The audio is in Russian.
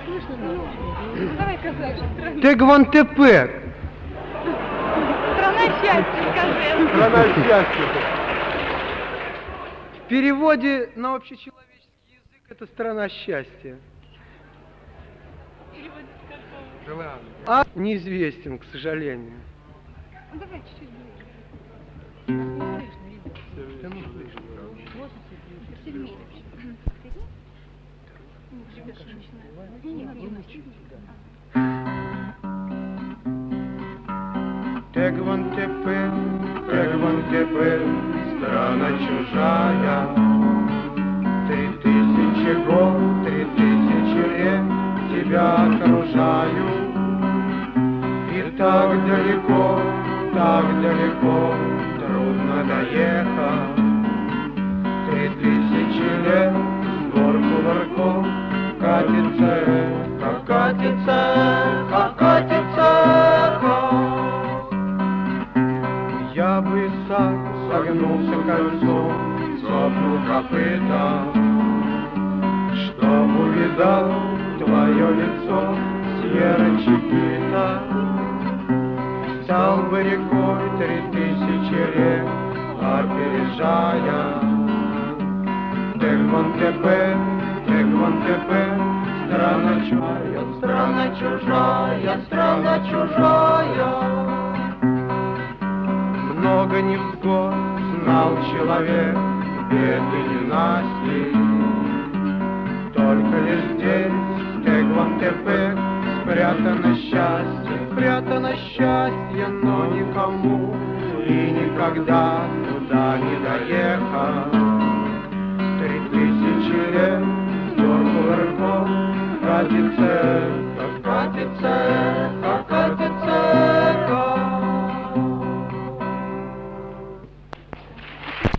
Давай казахи. Тегвантепек. Страна счастья, скажи. Страна счастья. В переводе на общечеловеческий язык это страна счастья. Перевод с какого? Желаю. А неизвестен, к сожалению. Ну, давай чуть-чуть ближе. Да ну слышно. Сильнее. Тегвантепек, Тегвантепек, страна чужая. 3000 год, 3000 лет тебя окружают. И так далеко, трудно доехать. 3000 лет с гор кувырком катится эхо, катится эхо, катится эхо. Я бы сам согнулся кольцом, сопнул копытом, чтоб увидал твое лицо, Сьерра-Чикита. Стал бы рекой 3000 лет, опережая. Тегвантепек, Тегвантепек, страна чужая, страна чужая, страна чужая. Много невзгод знал человек, бед и ненастий. Только лишь здесь, в Тегвантепек, спрятано счастье, но никому и никогда туда не доехать. 3000 лет с гор кувырком катится эхо, катится эхо,